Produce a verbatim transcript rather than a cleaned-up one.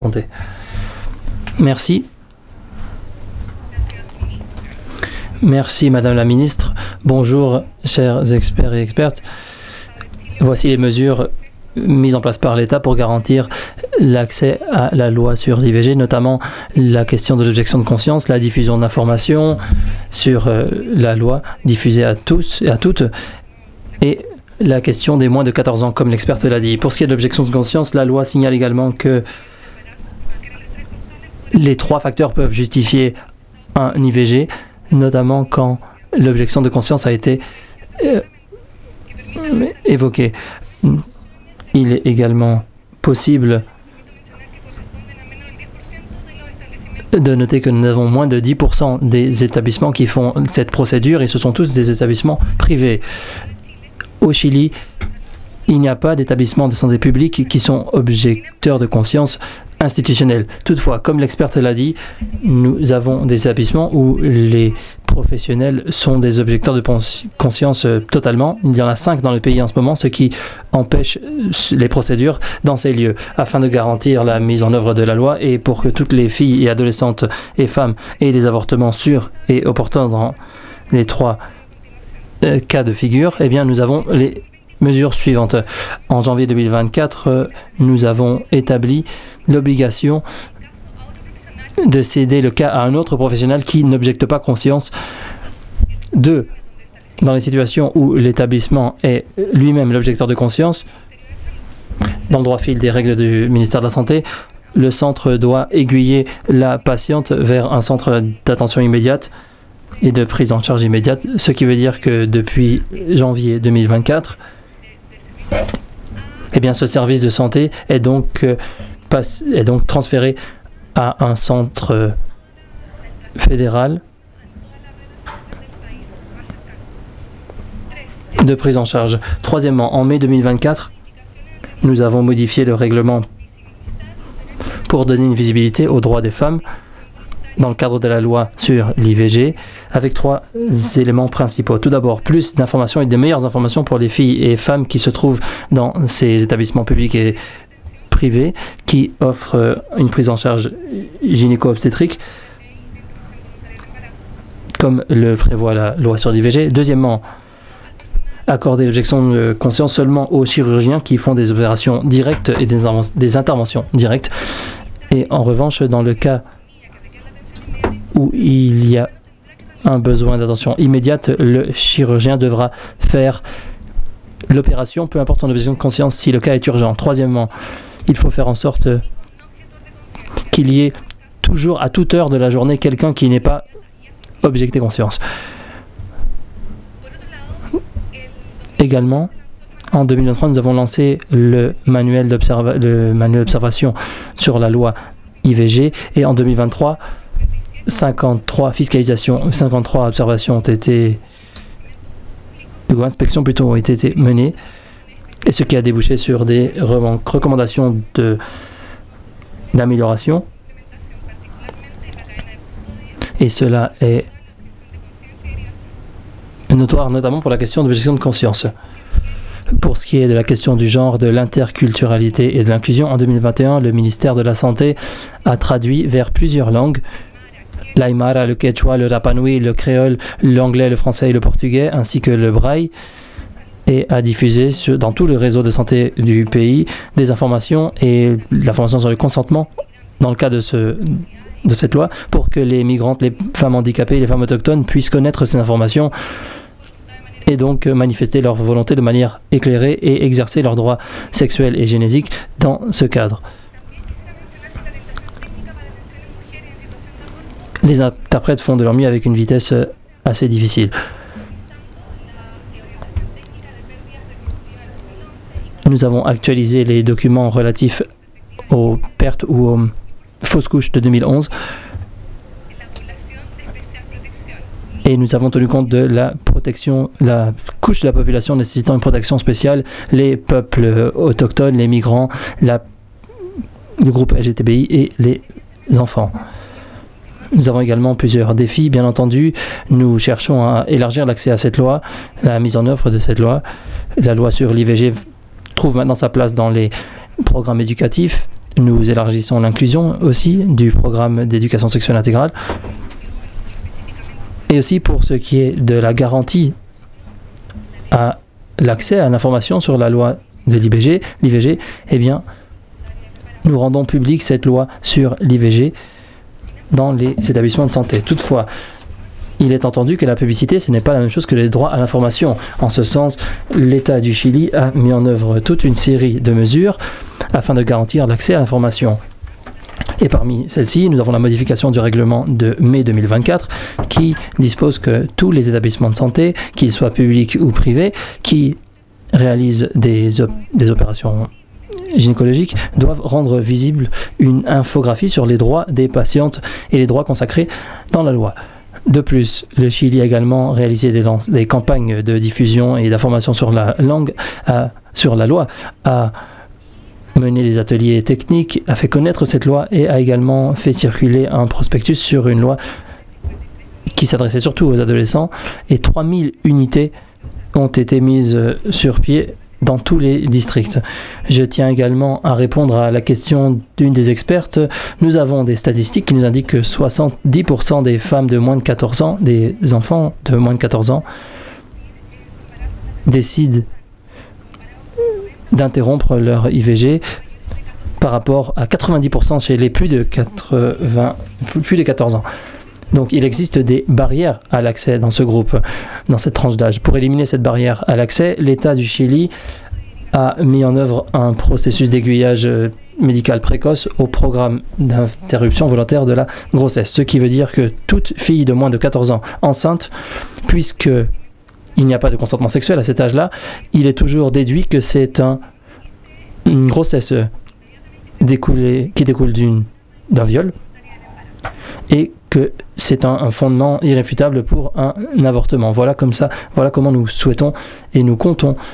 santé. Merci. Merci Madame la Ministre. Bonjour chers experts et expertes. Voici les mesures mises en place par l'État pour garantir l'accès à la loi sur l'I V G, notamment la question de l'objection de conscience, la diffusion d'informations sur euh, la loi diffusée à tous et à toutes, et la question des moins de quatorze ans, comme l'experte l'a dit. Pour ce qui est de l'objection de conscience, la loi signale également que les trois facteurs peuvent justifier un I V G, notamment quand l'objection de conscience a été euh, évoquée. Il est également possible de noter que nous avons moins de dix pour cent des établissements qui font cette procédure et ce sont tous des établissements privés. Au Chili, il n'y a pas d'établissements de santé publique qui sont objecteurs de conscience institutionnels. Toutefois, comme l'experte l'a dit, nous avons des établissements où les professionnels sont des objecteurs de conscience totalement. Il y en a cinq dans le pays en ce moment, ce qui empêche les procédures dans ces lieux. Afin de garantir la mise en œuvre de la loi et pour que toutes les filles et adolescentes et femmes aient des avortements sûrs et opportuns dans les trois euh, cas de figure, eh bien, nous avons les mesures suivantes. En janvier deux mille vingt-quatre, nous avons établi l'obligation de céder le cas à un autre professionnel qui n'objecte pas conscience. Deux, dans les situations où l'établissement est lui-même l'objecteur de conscience, dans le droit fil des règles du ministère de la Santé, le centre doit aiguiller la patiente vers un centre d'attention immédiate et de prise en charge immédiate, ce qui veut dire que depuis janvier deux mille vingt-quatre, eh bien, ce service de santé est donc, euh, passe, est donc transféré à un centre euh, fédéral de prise en charge. Troisièmement, en mai deux mille vingt-quatre, nous avons modifié le règlement pour donner une visibilité aux droits des femmes dans le cadre de la loi sur l'I V G, avec trois éléments principaux. Tout d'abord, plus d'informations et de meilleures informations pour les filles et femmes qui se trouvent dans ces établissements publics et privés qui offrent une prise en charge gynéco-obstétrique, comme le prévoit la loi sur l'I V G. Deuxièmement, accorder l'objection de conscience seulement aux chirurgiens qui font des opérations directes et des, des interventions directes. Et en revanche, dans le cas où il y a un besoin d'attention immédiate, le chirurgien devra faire l'opération, peu importe son objection de conscience, si le cas est urgent. Troisièmement, il faut faire en sorte qu'il y ait toujours, à toute heure de la journée, quelqu'un qui n'est pas objecté conscience. Également, en deux mille vingt-trois, nous avons lancé le manuel d'observation sur la loi I V G et en deux mille vingt-trois, cinquante-trois fiscalisations, cinquante-trois observations ont été, ou inspections plutôt, ont été menées, et ce qui a débouché sur des recommandations de, d'amélioration. Et cela est notoire, notamment pour la question de l'objection de conscience. Pour ce qui est de la question du genre, de l'interculturalité et de l'inclusion, en deux mille vingt et un, le ministère de la Santé a traduit vers plusieurs langues l'aymara, le quechua, le rapanui, le créole, l'anglais, le français et le portugais, ainsi que le braille, et a diffusé sur, dans tout le réseau de santé du pays des informations et l'information sur le consentement dans le cas de, ce, de cette loi pour que les migrantes, les femmes handicapées et les femmes autochtones puissent connaître ces informations et donc manifester leur volonté de manière éclairée et exercer leurs droits sexuels et génétiques dans ce cadre. Les interprètes font de leur mieux avec une vitesse assez difficile. Nous avons actualisé les documents relatifs aux pertes ou aux fausses couches de deux mille onze et nous avons tenu compte de la protection, la couche de la population nécessitant une protection spéciale, les peuples autochtones, les migrants, la, le groupe L G B T I et les enfants. Nous avons également plusieurs défis, bien entendu. Nous cherchons à élargir l'accès à cette loi, la mise en œuvre de cette loi. La loi sur l'I V G trouve maintenant sa place dans les programmes éducatifs. Nous élargissons l'inclusion aussi du programme d'éducation sexuelle intégrale. Et aussi pour ce qui est de la garantie à l'accès à l'information sur la loi de l'I V G, l'I V G, eh bien, nous rendons publique cette loi sur l'I V G dans les établissements de santé. Toutefois, il est entendu que la publicité, ce n'est pas la même chose que les droits à l'information. En ce sens, l'État du Chili a mis en œuvre toute une série de mesures afin de garantir l'accès à l'information. Et parmi celles-ci, nous avons la modification du règlement de mai deux mille vingt-quatre qui dispose que tous les établissements de santé, qu'ils soient publics ou privés, qui réalisent des, op- des opérations gynécologiques, doivent rendre visible une infographie sur les droits des patientes et les droits consacrés dans la loi. De plus, le Chili a également réalisé des, des campagnes de diffusion et d'information sur la langue, à, sur la loi, a mené des ateliers techniques, a fait connaître cette loi et a également fait circuler un prospectus sur une loi qui s'adressait surtout aux adolescents, et trois mille unités ont été mises sur pied dans tous les districts. Je tiens également à répondre à la question d'une des expertes. Nous avons des statistiques qui nous indiquent que soixante-dix pour cent des femmes de moins de quatorze ans, des enfants de moins de quatorze ans, décident d'interrompre leur I V G par rapport à quatre-vingt-dix pour cent chez les plus de, quatre-vingts, plus de quatorze ans. Donc il existe des barrières à l'accès dans ce groupe, dans cette tranche d'âge. Pour éliminer cette barrière à l'accès, l'État du Chili a mis en œuvre un processus d'aiguillage médical précoce au programme d'interruption volontaire de la grossesse. Ce qui veut dire que toute fille de moins de quatorze ans enceinte, puisque il n'y a pas de consentement sexuel à cet âge-là, il est toujours déduit que c'est un, une grossesse découlée, qui découle d'une, d'un viol, et que c'est un, un fondement irréfutable pour un avortement. Voilà comme ça, voilà comment nous souhaitons et nous comptons